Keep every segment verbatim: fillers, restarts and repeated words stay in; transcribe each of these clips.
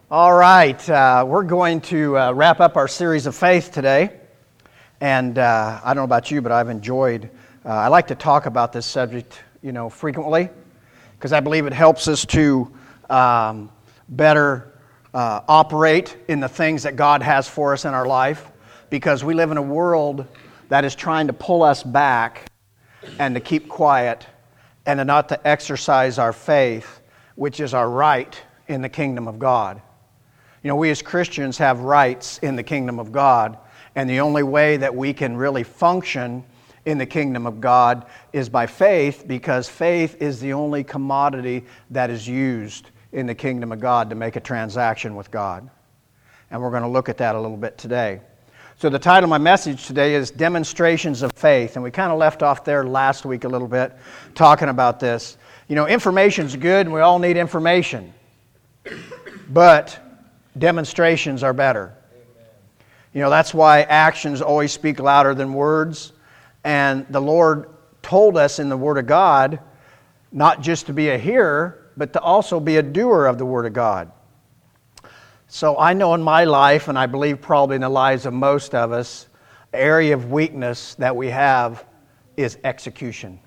All right, uh, we're going to uh, wrap up our series of faith today. And uh, I don't know about you, but I've enjoyed, uh, I like to talk about this subject, you know, frequently, because I believe it helps us to um, better uh, operate in the things that God has for us in our life, because we live in a world that is trying to pull us back and to keep quiet and to not to exercise our faith, which is our right in the kingdom of God. You know, we as Christians have rights in the kingdom of God, and the only way that we can really function in the kingdom of God is by faith, because faith is the only commodity that is used in the kingdom of God to make a transaction with God. And we're going to look at that a little bit today. So the title of my message today is Demonstrations of Faith, and we kind of left off there last week a little bit talking about this. You know, information's good, and we all need information, but demonstrations are better. Amen. You know, that's why actions always speak louder than words. And the Lord told us in the Word of God not just to be a hearer, but to also be a doer of the Word of God. So I know in my life, and I believe probably in the lives of most of us, the area of weakness that we have is execution.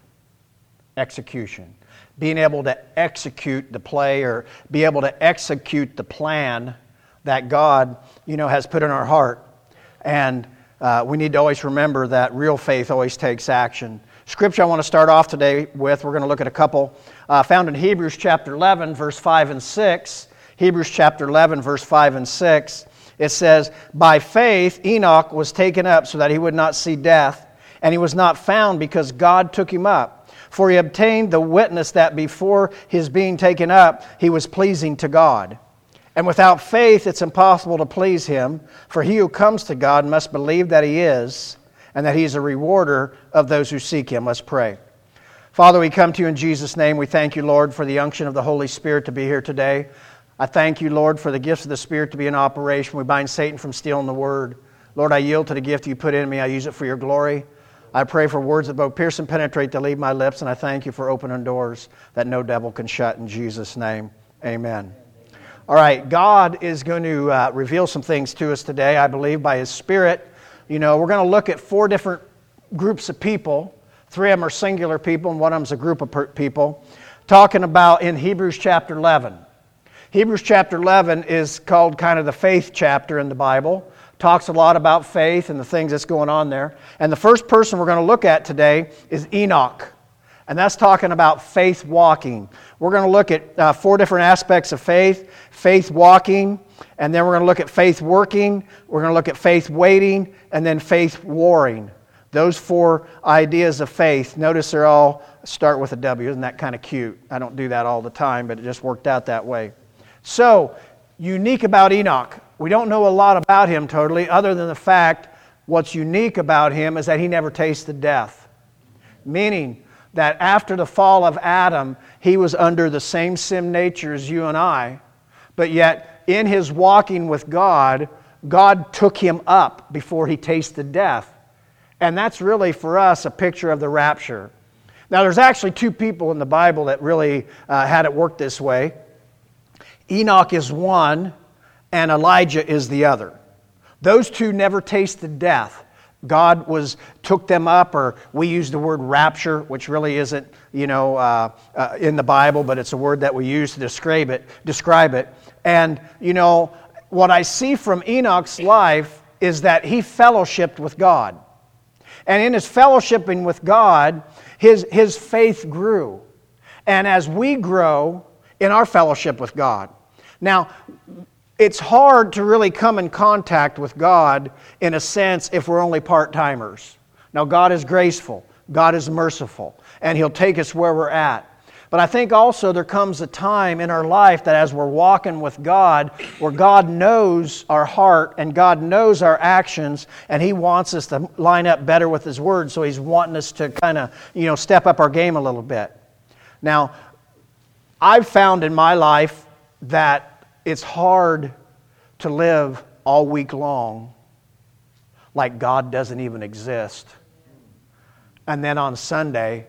Execution. Being able to execute the play or be able to execute the plan that God, you know, has put in our heart. And uh, we need to always remember that real faith always takes action. Scripture I want to start off today with, we're going to look at a couple uh, found in Hebrews chapter eleven, verse five and six. Hebrews chapter eleven, verse five and six. It says, "By faith Enoch was taken up so that he would not see death, and he was not found because God took him up. For he obtained the witness that before his being taken up, he was pleasing to God. And without faith it's impossible to please Him, for he who comes to God must believe that He is, and that He is a rewarder of those who seek Him." Let's pray. Father, we come to You in Jesus' name. We thank You, Lord, for the unction of the Holy Spirit to be here today. I thank You, Lord, for the gifts of the Spirit to be in operation. We bind Satan from stealing the Word. Lord, I yield to the gift You put in me. I use it for Your glory. I pray for words that both pierce and penetrate to leave my lips, and I thank You for opening doors that no devil can shut. In Jesus' name, amen. All right, God is going to uh, reveal some things to us today, I believe, by His Spirit. You know, we're going to look at four different groups of people. Three of them are singular people, and one of them is a group of per- people. Talking about in Hebrews chapter eleven. Hebrews chapter eleven is called kind of the faith chapter in the Bible. Talks a lot about faith and the things that's going on there. And the first person we're going to look at today is Enoch. And that's talking about faith walking. We're going to look at uh, four different aspects of faith. Faith walking, and then we're going to look at faith working, we're going to look at faith waiting, and then faith warring. Those four ideas of faith, notice they're all start with a W. Isn't that kind of cute? I don't do that all the time, but it just worked out that way. So, unique about Enoch. We don't know a lot about him totally, other than the fact what's unique about him is that he never tasted death. Meaning that after the fall of Adam, he was under the same sin nature as you and I, but yet in his walking with God, God took him up before he tasted death. And that's really for us a picture of the rapture. Now there's actually two people in the Bible that really uh, had it work this way. Enoch is one, and Elijah is the other. Those two never tasted death. God was took them up, or we use the word rapture, which really isn't, you know, uh, uh, in the Bible, but it's a word that we use to describe it. Describe it. And you know what I see from Enoch's life is that he fellowshipped with God, and in his fellowshipping with God, his his faith grew, and as we grow in our fellowship with God, now. It's hard to really come in contact with God, in a sense, if we're only part-timers. Now, God is graceful. God is merciful. And He'll take us where we're at. But I think also there comes a time in our life that as we're walking with God, where God knows our heart and God knows our actions, and He wants us to line up better with His Word, so He's wanting us to kind of, you know, step up our game a little bit. Now, I've found in my life that it's hard to live all week long like God doesn't even exist. And then on Sunday,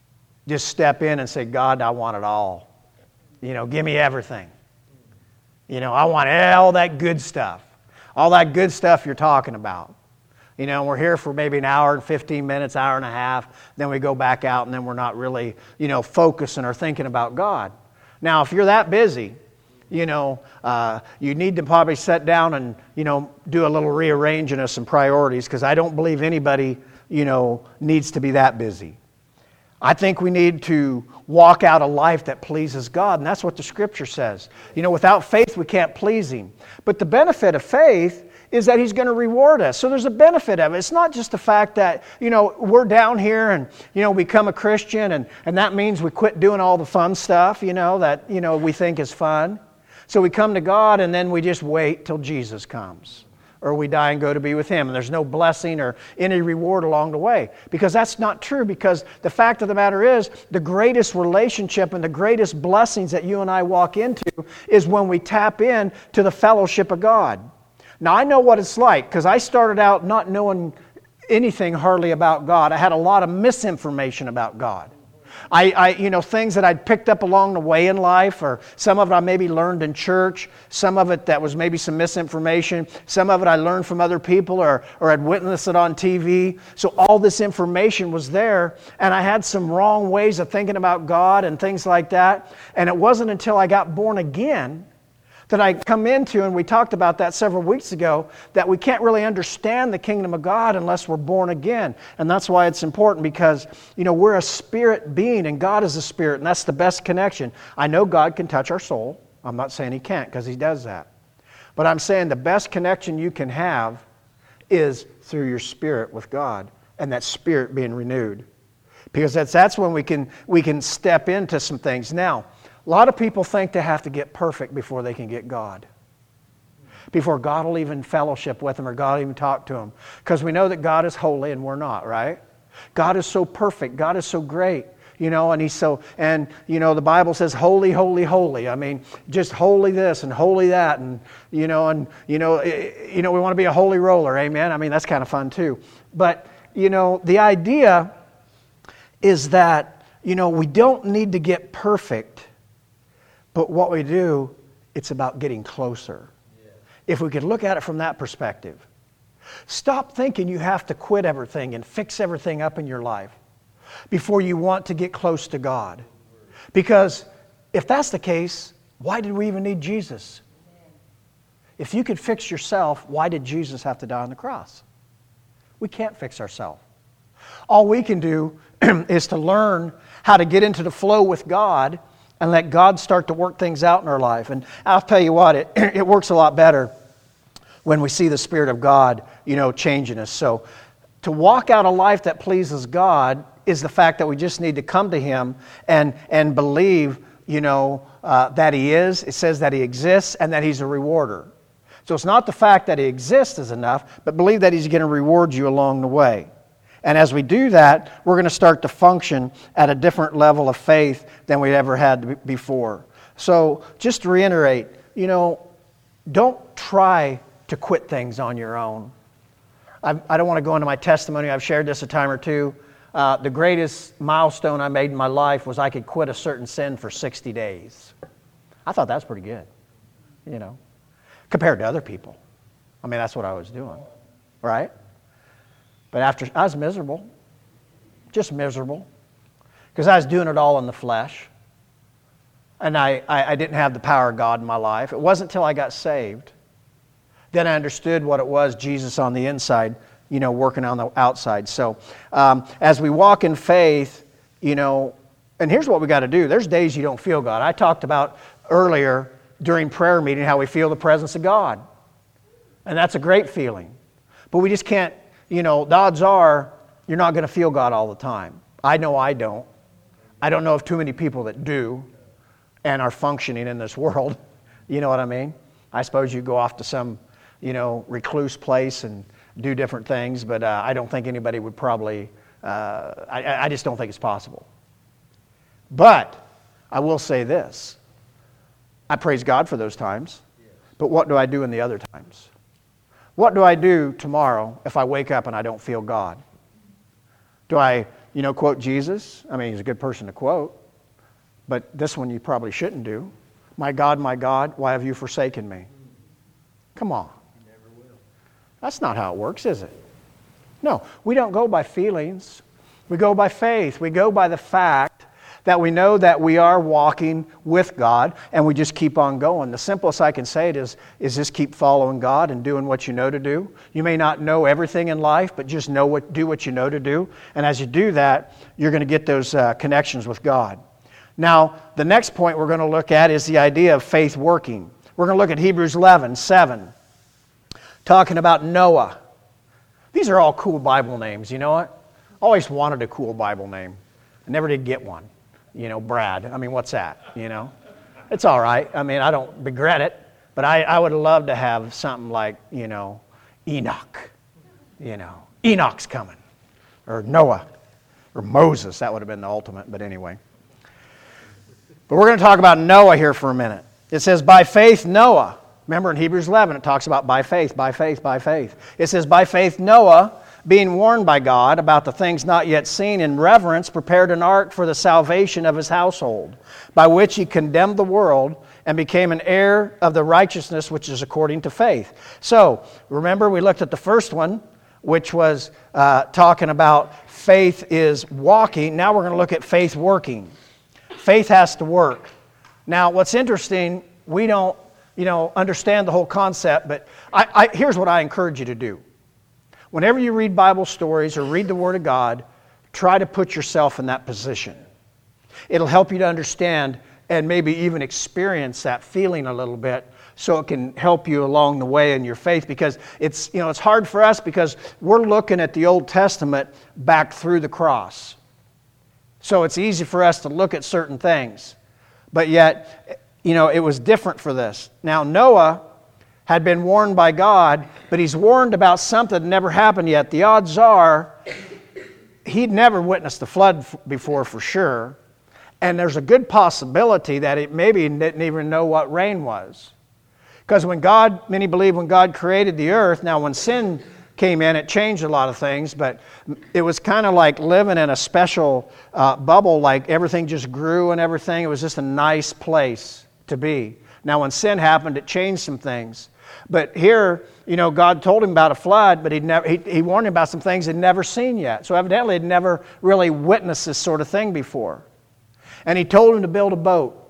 just step in and say, God, I want it all. You know, give me everything. You know, I want all that good stuff. All that good stuff you're talking about. You know, we're here for maybe an hour and fifteen minutes, hour and a half. Then we go back out and then we're not really, you know, focusing or thinking about God. Now, if you're that busy, you know, uh, you need to probably sit down and, you know, do a little rearranging of some priorities, because I don't believe anybody, you know, needs to be that busy. I think we need to walk out a life that pleases God, and that's what the Scripture says. You know, without faith, we can't please Him. But the benefit of faith is that He's going to reward us. So there's a benefit of it. It's not just the fact that, you know, we're down here and, you know, become a Christian, and, and that means we quit doing all the fun stuff, you know, that, you know, we think is fun. So we come to God and then we just wait till Jesus comes. Or we die and go to be with Him. And there's no blessing or any reward along the way. Because that's not true. Because the fact of the matter is, the greatest relationship and the greatest blessings that you and I walk into is when we tap in to the fellowship of God. Now, I know what it's like, because I started out not knowing anything hardly about God. I had a lot of misinformation about God. I, I, you know, things that I'd picked up along the way in life, or some of it I maybe learned in church, some of it that was maybe some misinformation, some of it I learned from other people, or, or I'd witnessed it on T V. So all this information was there, and I had some wrong ways of thinking about God and things like that. And it wasn't until I got born again that I come into, and we talked about that several weeks ago, that we can't really understand the kingdom of God unless we're born again. And that's why it's important, because, you know, we're a spirit being and God is a spirit, and that's the best connection. I know God can touch our soul. I'm not saying He can't, because He does that. But I'm saying the best connection you can have is through your spirit with God, and that spirit being renewed. Because that's, that's when we can, we can step into some things. Now, a lot of people think they have to get perfect before they can get God. Before God will even fellowship with them, or God will even talk to them. Because we know that God is holy and we're not, right? God is so perfect. God is so great. You know, and He's so, and, you know, the Bible says holy, holy, holy. I mean, just holy this and holy that. And, you know, and, you know, you know, we want to be a holy roller. Amen. I mean, that's kind of fun too. But, you know, the idea is that, you know, we don't need to get perfect. But what we do, it's about getting closer. Yeah. If we could look at it from that perspective. Stop thinking you have to quit everything and fix everything up in your life before you want to get close to God. Because if that's the case, why did we even need Jesus? If you could fix yourself, why did Jesus have to die on the cross? We can't fix ourselves. All we can do is to learn how to get into the flow with God and let God start to work things out in our life. And I'll tell you what, it, it works a lot better when we see the Spirit of God, you know, changing us. So to walk out a life that pleases God is the fact that we just need to come to Him and, and believe, you know, uh, that He is. It says that He exists and that He's a rewarder. So it's not the fact that He exists is enough, but believe that He's going to reward you along the way. And as we do that, we're going to start to function at a different level of faith than we ever had before. So just to reiterate, you know, don't try to quit things on your own. I, I don't want to go into my testimony. I've shared this a time or two. Uh, the greatest milestone I made in my life was I could quit a certain sin for sixty days. I thought that was pretty good, you know, compared to other people. I mean, that's what I was doing, right? But after, I was miserable, just miserable, because I was doing it all in the flesh, and I, I, I didn't have the power of God in my life. It wasn't until I got saved, then I understood what it was, Jesus on the inside, you know, working on the outside. So um, as we walk in faith, you know, and here's what we got to do. There's days you don't feel God. I talked about earlier during prayer meeting how we feel the presence of God, and that's a great feeling. But we just can't. You know, the odds are you're not going to feel God all the time. I know I don't. I don't know of too many people that do and are functioning in this world. You know what I mean? I suppose you go off to some, you know, recluse place and do different things, but uh, I don't think anybody would probably, uh, I, I just don't think it's possible. But I will say this. I praise God for those times, but what do I do in the other times? What do I do tomorrow if I wake up and I don't feel God? Do I, you know, quote Jesus? I mean, he's a good person to quote, but this one you probably shouldn't do. My God, my God, why have you forsaken me? Come on. That's not how it works, is it? No, we don't go by feelings. We go by faith. We go by the fact that we know that we are walking with God, and we just keep on going. The simplest I can say it is, is just keep following God and doing what you know to do. You may not know everything in life, but just know what, do what you know to do. And as you do that, you're going to get those uh, connections with God. Now, the next point we're going to look at is the idea of faith working. We're going to look at Hebrews eleven seven, talking about Noah. These are all cool Bible names, you know what? Always wanted a cool Bible name. I never did get one. You know, Brad. I mean, what's that? You know? It's all right. I mean, I don't regret it, but I, I would love to have something like, you know, Enoch. You know, Enoch's coming. Or Noah. Or Moses. That would have been the ultimate, but anyway. But we're going to talk about Noah here for a minute. It says, by faith, Noah. Remember in Hebrews eleven, it talks about by faith, by faith, by faith. It says, by faith, Noah, being warned by God about the things not yet seen, in reverence prepared an ark for the salvation of his household, by which he condemned the world and became an heir of the righteousness which is according to faith. So, remember we looked at the first one, which was uh, talking about faith is walking. Now we're going to look at faith working. Faith has to work. Now, what's interesting, we don't, you know, understand the whole concept, but I, I, here's what I encourage you to do. Whenever you read Bible stories or read the Word of God, try to put yourself in that position. It'll help you to understand and maybe even experience that feeling a little bit, so it can help you along the way in your faith, because it's, you know, it's hard for us because we're looking at the Old Testament back through the cross. So it's easy for us to look at certain things. But yet, you know, it was different for this. Now, Noah had been warned by God, but he's warned about something that never happened yet. The odds are he'd never witnessed the flood before for sure, and there's a good possibility that it maybe didn't even know what rain was. Because when God, many believe when God created the earth, now when sin came in, it changed a lot of things, but it was kind of like living in a special uh, bubble, like everything just grew and everything. It was just a nice place to be. Now when sin happened, it changed some things. But here, you know, God told him about a flood, but he'd never, he, he warned him about some things he'd never seen yet. So evidently he'd never really witnessed this sort of thing before. And he told him to build a boat,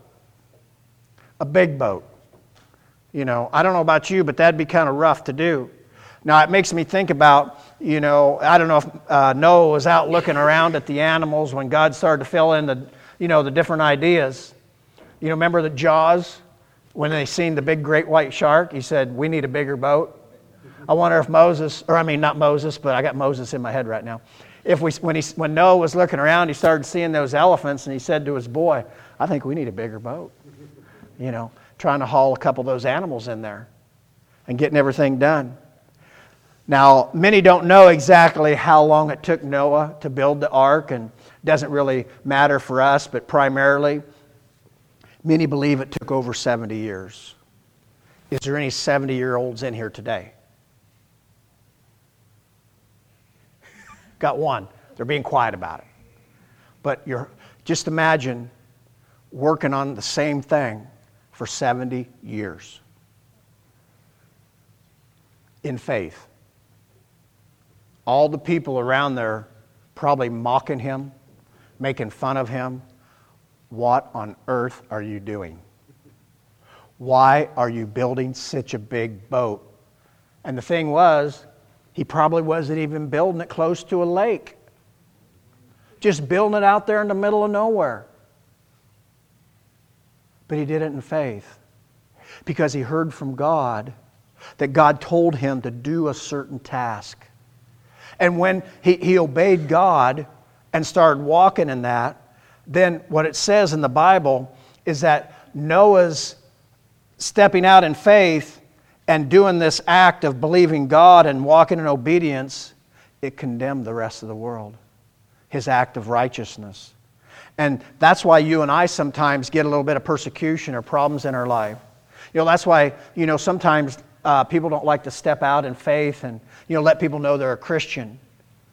a big boat. You know, I don't know about you, but that'd be kind of rough to do. Now, it makes me think about, you know, I don't know if uh, Noah was out looking around at the animals when God started to fill in the, you know, the different ideas. You know, remember the Jaws? When they seen the big great white shark, he said, we need a bigger boat. I wonder if Moses, or I mean not Moses, but I got Moses in my head right now. If we, when, he, when Noah was looking around, he started seeing those elephants, and he said to his boy, I think we need a bigger boat. You know, trying to haul a couple of those animals in there and getting everything done. Now, many don't know exactly how long it took Noah to build the ark, and it doesn't really matter for us, but primarily, many believe it took over seventy years. Is there any seventy-year-olds in here today? Got one. They're being quiet about it. But you're just imagine working on the same thing for seventy years in faith. All the people around there probably mocking him, making fun of him. What on earth are you doing? Why are you building such a big boat? And the thing was, he probably wasn't even building it close to a lake. Just building it out there in the middle of nowhere. But he did it in faith. Because he heard from God that God told him to do a certain task. And when he, he obeyed God and started walking in that, then what it says in the Bible is that Noah's stepping out in faith and doing this act of believing God and walking in obedience, it condemned the rest of the world. His act of righteousness. And that's why you and I sometimes get a little bit of persecution or problems in our life. You know, that's why, you know, sometimes uh, people don't like to step out in faith and, you know, let people know they're a Christian.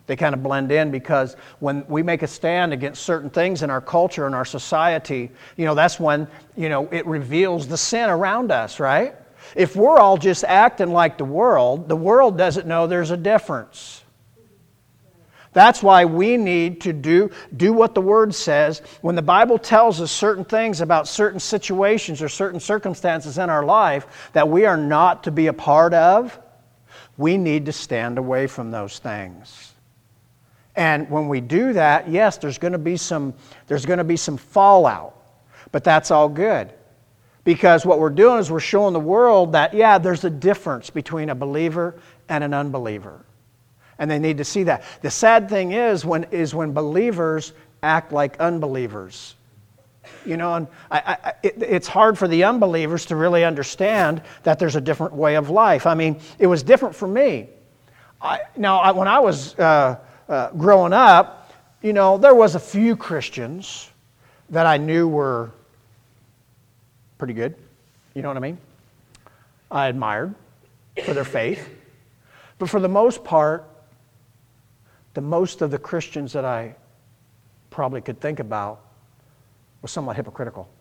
They kind of blend in because when we make a stand against certain things in our culture and our society, you know, that's when, you know, it reveals the sin around us, right? If we're all just acting like the world, the world doesn't know there's a difference. That's why we need to do, do what the Word says. When the Bible tells us certain things about certain situations or certain circumstances in our life that we are not to be a part of, we need to stand away from those things. And when we do that, yes, there's going to be some there's going to be some fallout. But that's all good. Because what we're doing is we're showing the world that, yeah, there's a difference between a believer and an unbeliever. And they need to see that. The sad thing is when is when believers act like unbelievers. You know, and I, I, it, it's hard for the unbelievers to really understand that there's a different way of life. I mean, it was different for me. I, now, I, when I was uh, uh, growing up, you know, there was a few Christians that I knew were pretty good. You know what I mean? I admired for their faith. But for the most part, the most of the Christians that I probably could think about was somewhat hypocritical.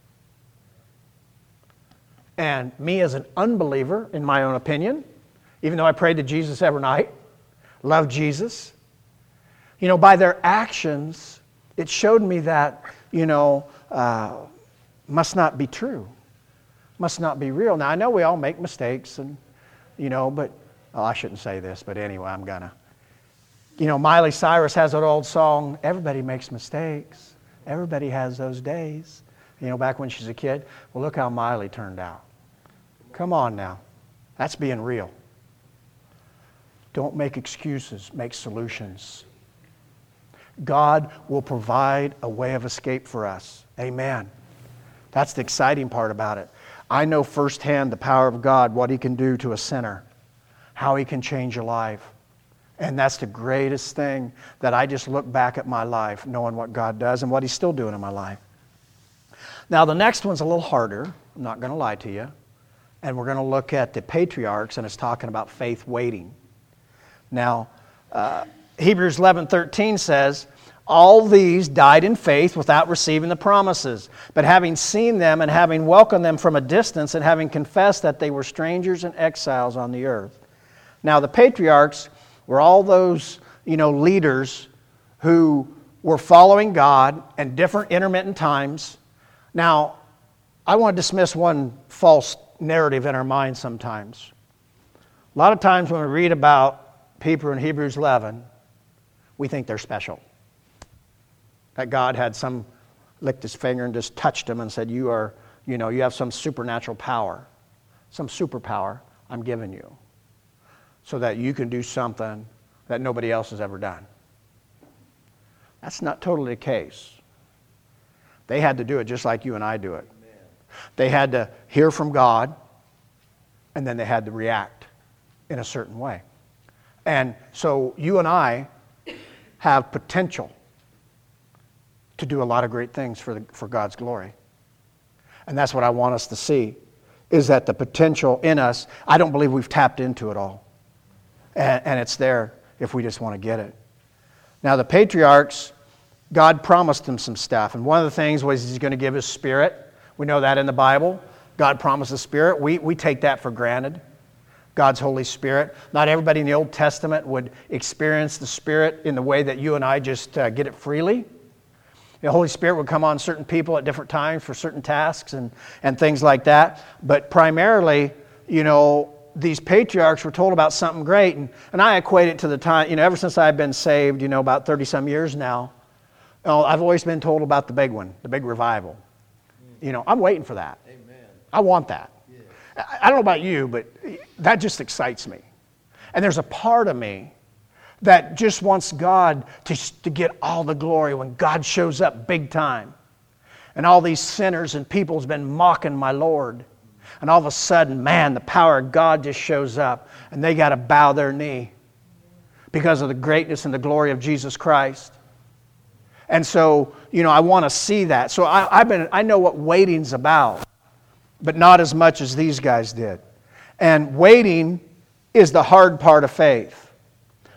And me as an unbeliever, in my own opinion, even though I prayed to Jesus every night, loved Jesus, you know, by their actions, it showed me that, you know, uh, must not be true, must not be real. Now, I know we all make mistakes, and, you know, but, oh, I shouldn't say this, but anyway, I'm gonna. You know, Miley Cyrus has that old song, everybody makes mistakes. Everybody has those days. You know, back when she's a kid. Well, look how Miley turned out. Come on now. That's being real. Don't make excuses. Make solutions. God will provide a way of escape for us. Amen. That's the exciting part about it. I know firsthand the power of God, what He can do to a sinner, how He can change a life. And that's the greatest thing, that I just look back at my life knowing what God does and what He's still doing in my life. Now, the next one's a little harder. I'm not going to lie to you. And we're going to look at the patriarchs, and it's talking about faith waiting. Now, uh, Hebrews eleven thirteen says, all these died in faith without receiving the promises, but having seen them and having welcomed them from a distance and having confessed that they were strangers and exiles on the earth. Now, the patriarchs were all those, you know, leaders who were following God in different intermittent times. Now, I want to dismiss one false narrative in our minds sometimes. A lot of times when we read about people in Hebrews eleven, we think they're special. That God had some, licked His finger and just touched them and said, you are, you know, you have some supernatural power, some superpower I'm giving you, so that you can do something that nobody else has ever done. That's not totally the case. They had to do it just like you and I do it. Amen. They had to hear from God, and then they had to react in a certain way. And so you and I have potential to do a lot of great things for, the, for God's glory. And that's what I want us to see, is that the potential in us, I don't believe we've tapped into it all. And, and it's there if we just want to get it. Now, the patriarchs, God promised them some stuff. And one of the things was He's going to give His Spirit. We know that in the Bible. God promised the Spirit. We, we take that for granted. God's Holy Spirit. Not everybody in the Old Testament would experience the Spirit in the way that you and I just uh, get it freely. The Holy Spirit would come on certain people at different times for certain tasks and, and things like that. But primarily, you know, these patriarchs were told about something great. And, and I equate it to the time, you know, ever since I've been saved, you know, about thirty-some years now, you know, I've always been told about the big one, the big revival. You know, I'm waiting for that. Amen. I want that. Yeah. I, I don't know about you, but that just excites me. And there's a part of me that just wants God to, to get all the glory when God shows up big time. And all these sinners and people have been mocking my Lord. And all of a sudden, man, the power of God just shows up. And they got to bow their knee because of the greatness and the glory of Jesus Christ. And so, you know, I want to see that. So I, I've been, I know what waiting's about, but not as much as these guys did. And waiting is the hard part of faith.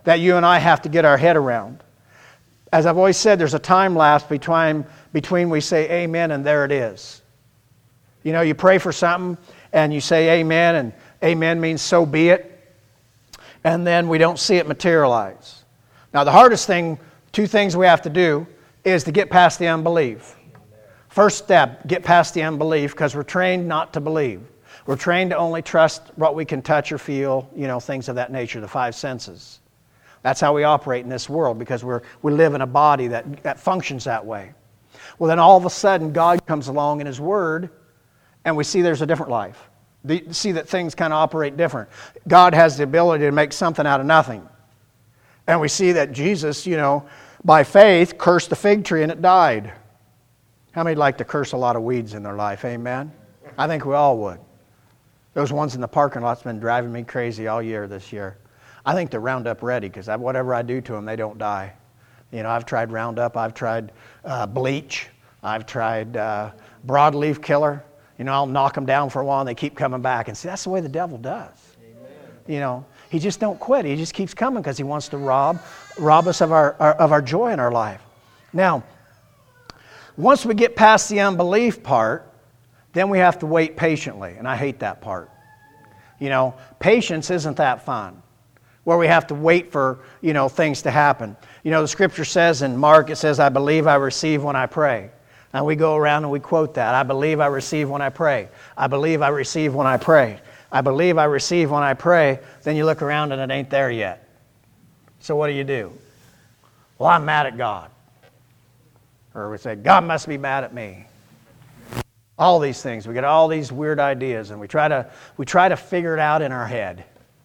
that you and I have to get our head around. As I've always said, there's a time lapse between, between we say amen and there it is. You know, you pray for something and you say amen, and amen means so be it. And then we don't see it materialize. Now the hardest thing, two things we have to do, is to get past the unbelief. First step, get past the unbelief, because we're trained not to believe. We're trained to only trust what we can touch or feel, you know, things of that nature, the five senses. That's how we operate in this world, because we're we live in a body that, that functions that way. Well, then all of a sudden, God comes along in His Word, and we see there's a different life. We see that things kind of operate different. God has the ability to make something out of nothing. And we see that Jesus, you know, by faith, cursed the fig tree and it died. How many like to curse a lot of weeds in their life? Amen? I think we all would. Those ones in the parking lot's been driving me crazy all year this year. I think they're Roundup ready, because whatever I do to them, they don't die. You know, I've tried Roundup, I've tried uh, bleach, I've tried uh, broadleaf killer. You know, I'll knock them down for a while and they keep coming back. And see, that's the way the devil does. Amen. You know, he just don't quit. He just keeps coming because he wants to rob, rob us of our, our of our joy in our life. Now, once we get past the unbelief part, then we have to wait patiently. And I hate that part. You know, patience isn't that fun, where we have to wait for, you know, things to happen. You know, the Scripture says in Mark, it says, I believe I receive when I pray. And we go around and we quote that. I believe I receive when I pray. I believe I receive when I pray. I believe I receive when I pray. Then you look around and it ain't there yet. So what do you do? Well, I'm mad at God. Or we say, God must be mad at me. All these things. We get all these weird ideas and we try to we try to figure it out in our head.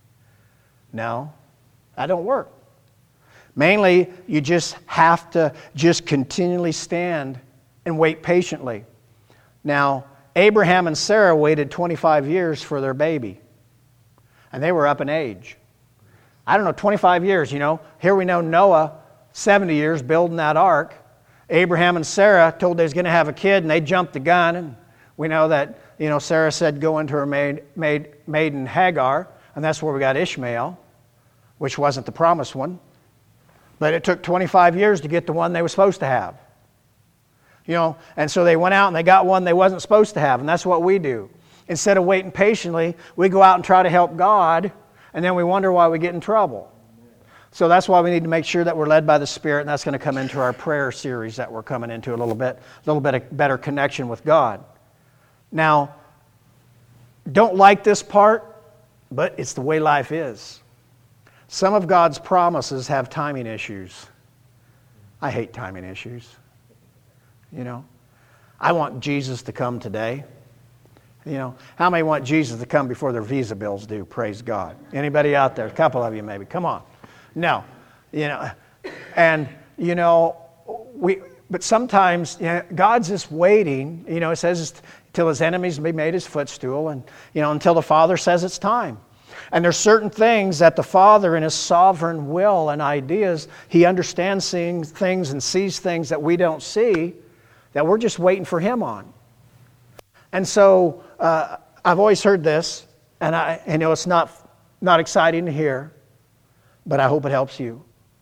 No, that don't work. Mainly, you just have to just continually stand and wait patiently. Now, Abraham and Sarah waited twenty-five years for their baby. And they were up in age. I don't know, twenty-five years, you know. Here we know Noah, seventy years building that ark. Abraham and Sarah told they was going to have a kid, and they jumped the gun. And we know that, you know, Sarah said, go into her maid, maid, maiden Hagar. And that's where we got Ishmael, which wasn't the promised one. But it took twenty-five years to get the one they were supposed to have. You know, and so they went out and they got one they wasn't supposed to have, and that's what we do. Instead of waiting patiently, we go out and try to help God, and then we wonder why we get in trouble. So that's why we need to make sure that we're led by the Spirit, and that's going to come into our prayer series that we're coming into a little bit, a little bit of better connection with God. Now, don't like this part, but it's the way life is. Some of God's promises have timing issues. I hate timing issues. You know, I want Jesus to come today. You know, how many want Jesus to come before their visa bills due? Praise God. Anybody out there? A couple of you maybe. Come on. No. You know, and, you know, we, but sometimes, you know, God's just waiting. You know, it says till His enemies be made His footstool, and, you know, until the Father says it's time. And there's certain things that the Father in His sovereign will and ideas, He understands seeing things and sees things that we don't see, that we're just waiting for Him on. And so uh, I've always heard this, and I, I know it's not, not exciting to hear, but I hope it helps you.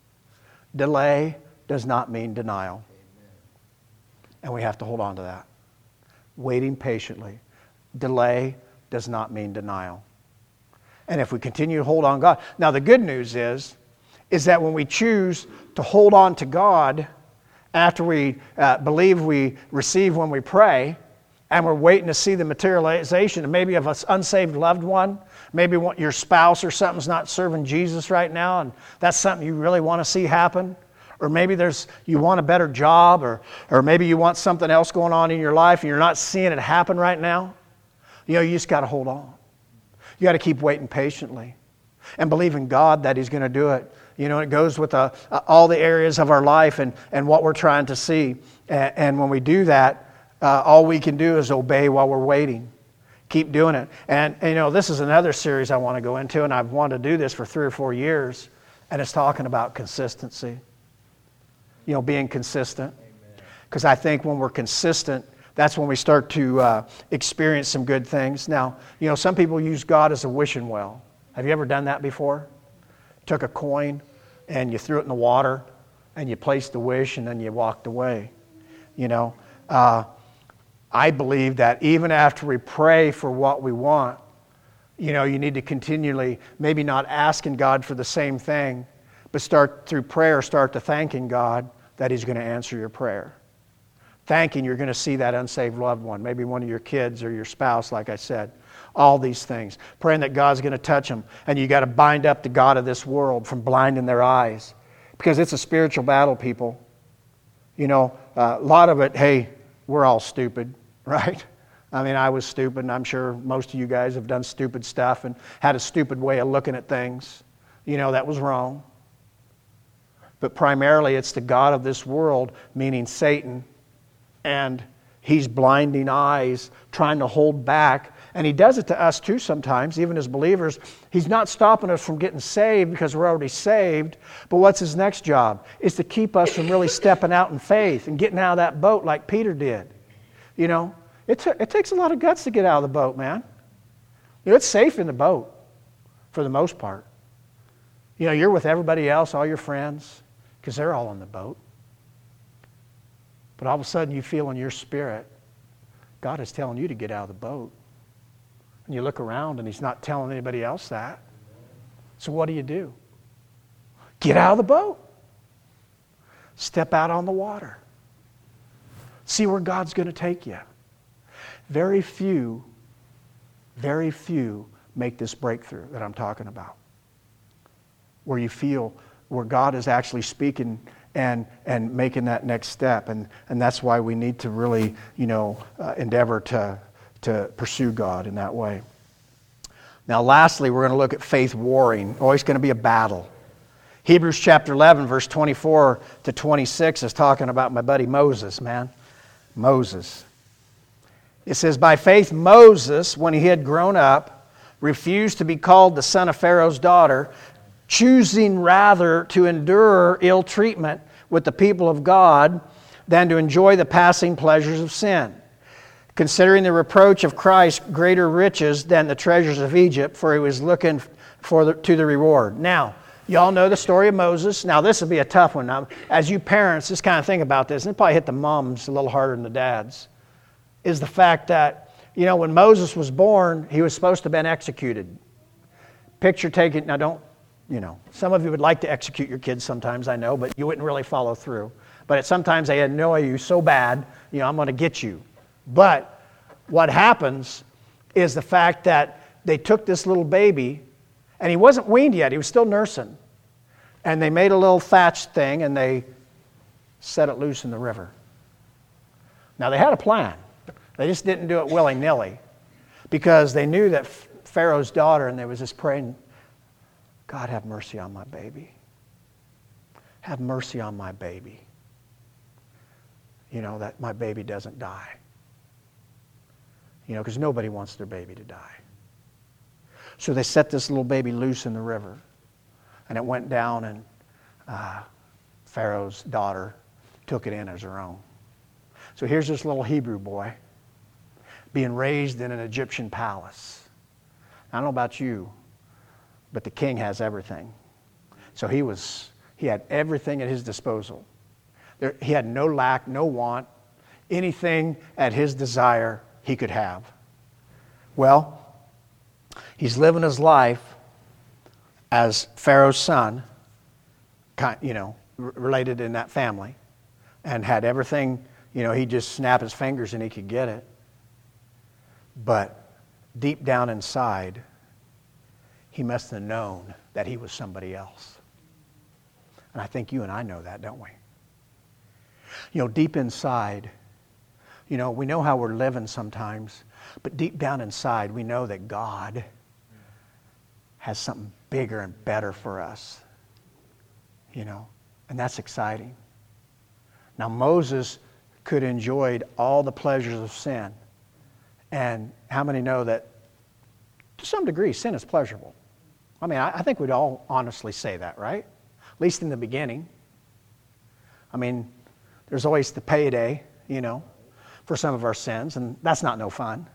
Delay does not mean denial. Amen. And we have to hold on to that. Waiting patiently. Delay does not mean denial. And if we continue to hold on God. Now the good news is, is that when we choose to hold on to God, after we uh, believe we receive when we pray, and we're waiting to see the materialization, maybe of an unsaved loved one, maybe your spouse or something's not serving Jesus right now, and that's something you really want to see happen, or maybe there's you want a better job, or or maybe you want something else going on in your life, and you're not seeing it happen right now. You know, you just got to hold on. You got to keep waiting patiently, and believe in God that He's going to do it. You know, it goes with uh, all the areas of our life and, and what we're trying to see. And, and when we do that, uh, all we can do is obey while we're waiting. Keep doing it. And, and, you know, this is another series I want to go into, and I've wanted to do this for three or four years, and it's talking about consistency. You know, being consistent. Because I think when we're consistent, that's when we start to uh, experience some good things. Now, you know, some people use God as a wishing well. Have you ever done that before? Took a coin, and you threw it in the water, and you placed the wish, and then you walked away. You know, uh, I believe that even after we pray for what we want, you know, you need to continually, maybe not asking God for the same thing, but start through prayer, start to thanking God that He's going to answer your prayer. Thanking you're going to see that unsaved loved one, maybe one of your kids or your spouse, like I said. All these things. Praying that God's going to touch them. And you got to bind up the god of this world from blinding their eyes. Because it's a spiritual battle, people. You know, uh, a lot of it, hey, we're all stupid, right? I mean, I was stupid, and I'm sure most of you guys have done stupid stuff and had a stupid way of looking at things. You know, that was wrong. But primarily, it's the god of this world, meaning Satan, and he's blinding eyes, trying to hold back. And he does it to us too sometimes, even as believers. He's not stopping us from getting saved because we're already saved. But what's his next job? Is to keep us from really stepping out in faith and getting out of that boat like Peter did. You know, it, t- it takes a lot of guts to get out of the boat, man. You know, it's safe in the boat for the most part. You know, you're with everybody else, all your friends, because they're all on the boat. But all of a sudden you feel in your spirit, God is telling you to get out of the boat. And you look around and He's not telling anybody else that. So what do you do? Get out of the boat. Step out on the water. See where God's going to take you. Very few, very few make this breakthrough that I'm talking about. Where you feel, where God is actually speaking and and making that next step. And, and that's why we need to really, you know, uh, endeavor to to pursue God in that way. Now, lastly, we're going to look at faith warring. Always going to be a battle. Hebrews chapter eleven, verse twenty-four to twenty-six is talking about my buddy Moses, man. Moses. It says, by faith Moses, when he had grown up, refused to be called the son of Pharaoh's daughter, choosing rather to endure ill treatment with the people of God than to enjoy the passing pleasures of sin, considering the reproach of Christ greater riches than the treasures of Egypt, for he was looking for the, to the reward. Now, y'all know the story of Moses. Now, this will be a tough one. Now, as you parents, just kind of think about this, and it probably hit the moms a little harder than the dads, is the fact that, you know, when Moses was born, he was supposed to have been executed. Picture taken, now don't, you know, some of you would like to execute your kids sometimes, I know, but you wouldn't really follow through. But it, sometimes they annoy you so bad, you know, I'm going to get you. But what happens is the fact that they took this little baby, and he wasn't weaned yet, he was still nursing. And they made a little thatched thing, and they set it loose in the river. Now, they had a plan. They just didn't do it willy-nilly, because they knew that Pharaoh's daughter, and they was just praying, God, have mercy on my baby. Have mercy on my baby. You know, that my baby doesn't die. You know, because nobody wants their baby to die. So they set this little baby loose in the river. And it went down, and uh, Pharaoh's daughter took it in as her own. So here's this little Hebrew boy being raised in an Egyptian palace. I don't know about you, but the king has everything. So he was, he had everything at his disposal. There, he had no lack, no want, anything at his desire he could have. Well, he's living his life as Pharaoh's son, you know, related in that family, and had everything, you know, he'd just snap his fingers and he could get it. But deep down inside, he must have known that he was somebody else. And I think you and I know that, don't we? You know, deep inside, you know, we know how we're living sometimes, but deep down inside, we know that God has something bigger and better for us. You know, and that's exciting. Now, Moses could have enjoyed all the pleasures of sin. And how many know that to some degree sin is pleasurable? I mean, I, I think we'd all honestly say that, right? At least in the beginning. I mean, there's always the payday, you know, for some of our sins, and that's not no fun.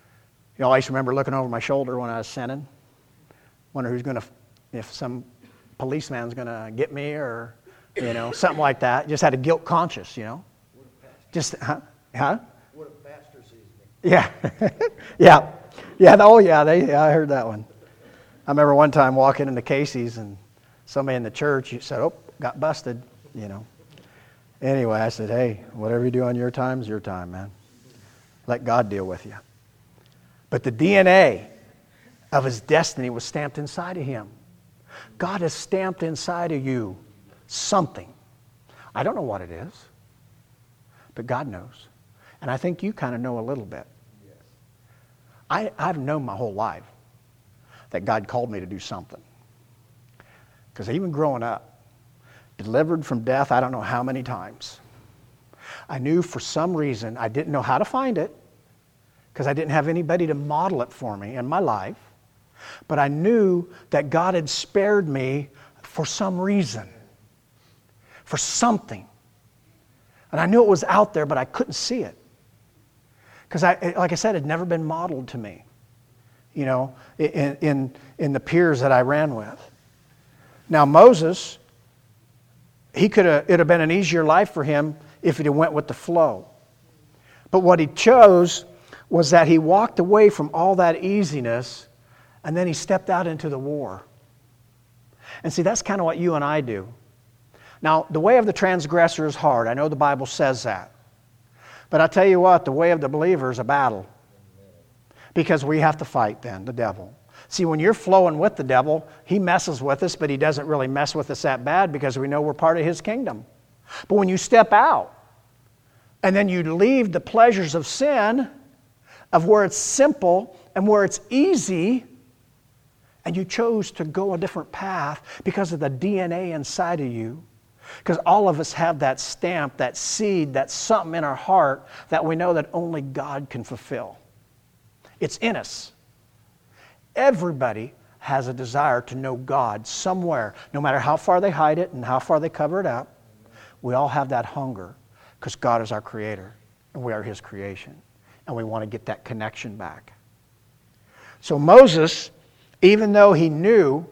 You know, I always remember looking over my shoulder when I was sinning, wonder who's going to, if some policeman's going to get me or, you know, something like that. Just had a guilt conscience, you know. Just, huh? Huh? What if pastor sees me? Yeah. yeah. Yeah. Oh, yeah. They, yeah. I heard that one. I remember one time walking into Casey's and somebody in the church said, oh, got busted, you know. Anyway, I said, hey, whatever you do on your time is your time, man. Let God deal with you. But the D N A of his destiny was stamped inside of him. God has stamped inside of you something. I don't know what it is, but God knows. And I think you kind of know a little bit. Yes. I, I've known my whole life that God called me to do something. Because even growing up, delivered from death I don't know how many times, I knew for some reason, I didn't know how to find it, because I didn't have anybody to model it for me in my life, but I knew that God had spared me for some reason, for something. And I knew it was out there, but I couldn't see it. Because, I, like I said, it had never been modeled to me, you know, in, in, in the peers that I ran with. Now, Moses, he could have, it would have been an easier life for him if he'd have went with the flow. But what he chose was that he walked away from all that easiness and then he stepped out into the war. And see, that's kind of what you and I do. Now, the way of the transgressor is hard. I know the Bible says that. But I tell you what, the way of the believer is a battle. Because we have to fight then, the devil. See, when you're flowing with the devil, he messes with us, but he doesn't really mess with us that bad because we know we're part of his kingdom. But when you step out, and then you leave the pleasures of sin, of where it's simple and where it's easy, and you chose to go a different path because of the D N A inside of you. Because all of us have that stamp, that seed, that something in our heart that we know that only God can fulfill. It's in us. Everybody has a desire to know God somewhere, no matter how far they hide it and how far they cover it up. We all have that hunger because God is our creator and we are his creation. And we want to get that connection back. So Moses, even though he knew,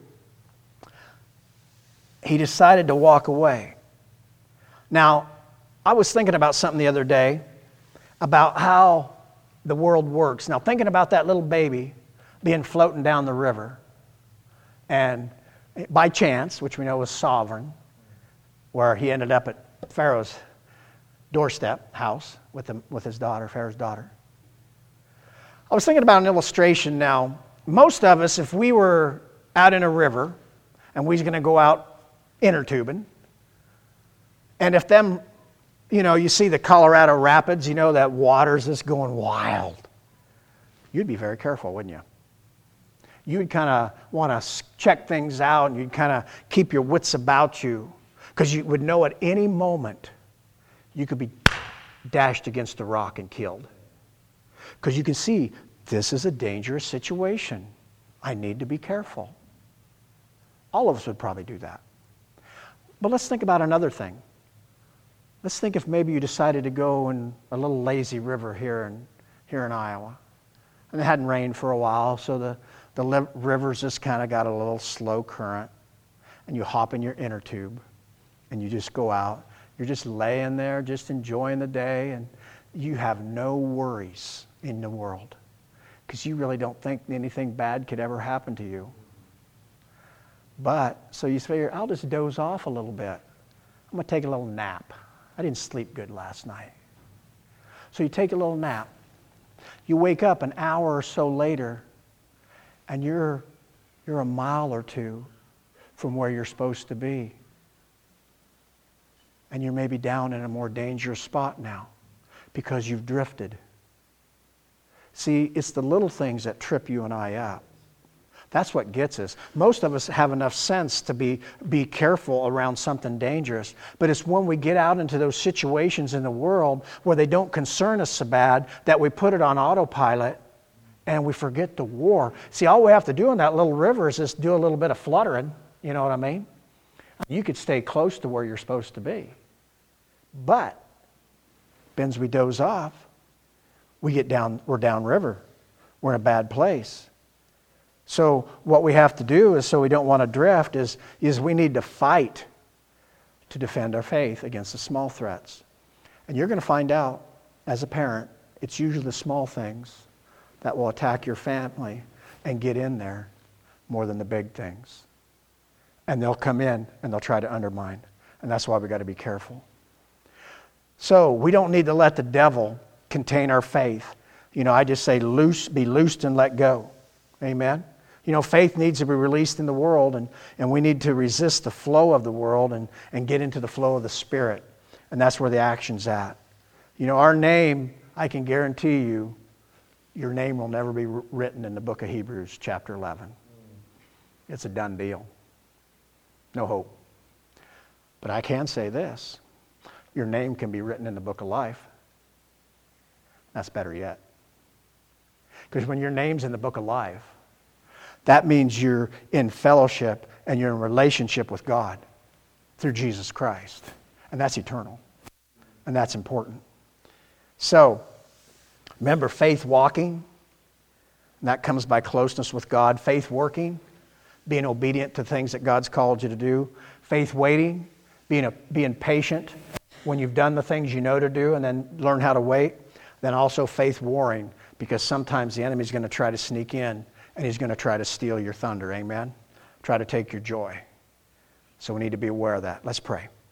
he decided to walk away. Now, I was thinking about something the other day about how the world works. Now, thinking about that little baby being floating down the river. And by chance, which we know was sovereign, where he ended up at Pharaoh's doorstep house with, the, with his daughter, Pharaoh's daughter. I was thinking about an illustration now. Most of us, if we were out in a river and we was going to go out inner tubing, and if them, you know, you see the Colorado Rapids, you know that water's just going wild, you'd be very careful, wouldn't you? You'd kind of want to check things out and you'd kind of keep your wits about you because you would know at any moment you could be dashed against a rock and killed. Because you can see, this is a dangerous situation. I need to be careful. All of us would probably do that. But let's think about another thing. Let's think if maybe you decided to go in a little lazy river here in, here in Iowa. And it hadn't rained for a while, so the, the li- river's just kind of got a little slow current. And you hop in your inner tube and you just go out. You're just laying there, just enjoying the day, and you have no worries in the world because you really don't think anything bad could ever happen to you. But, so you figure, I'll just doze off a little bit. I'm going to take a little nap. I didn't sleep good last night. So you take a little nap. You wake up an hour or so later, and you're, you're a mile or two from where you're supposed to be. And you're maybe down in a more dangerous spot now because you've drifted. See, it's the little things that trip you and I up. That's what gets us. Most of us have enough sense to be, be careful around something dangerous. But it's when we get out into those situations in the world where they don't concern us so bad that we put it on autopilot and we forget the war. See, all we have to do in that little river is just do a little bit of fluttering. You know what I mean? You could stay close to where you're supposed to be. But, as we doze off, we get down, we're downriver. We're in a bad place. So what we have to do is, so we don't want to drift, is, is we need to fight to defend our faith against the small threats. And you're going to find out, as a parent, it's usually the small things that will attack your family and get in there more than the big things. And they'll come in and they'll try to undermine. And that's why we've got to be careful. So we don't need to let the devil contain our faith. You know, I just say loose, be loosed and let go. Amen? You know, faith needs to be released in the world, and, and we need to resist the flow of the world and, and get into the flow of the Spirit. And that's where the action's at. You know, our name, I can guarantee you, your name will never be written in the book of Hebrews, chapter eleven. It's a done deal. No hope. But I can say this. Your name can be written in the book of life. That's better yet. Because when your name's in the book of life, that means you're in fellowship and you're in relationship with God through Jesus Christ. And that's eternal. And that's important. So, remember, faith walking, and that comes by closeness with God. Faith working, being obedient to things that God's called you to do. Faith waiting, being, a, being patient when you've done the things you know to do and then learn how to wait. Then also faith warring, because sometimes the enemy's going to try to sneak in and he's going to try to steal your thunder. Amen? Try to take your joy. So we need to be aware of that. Let's pray.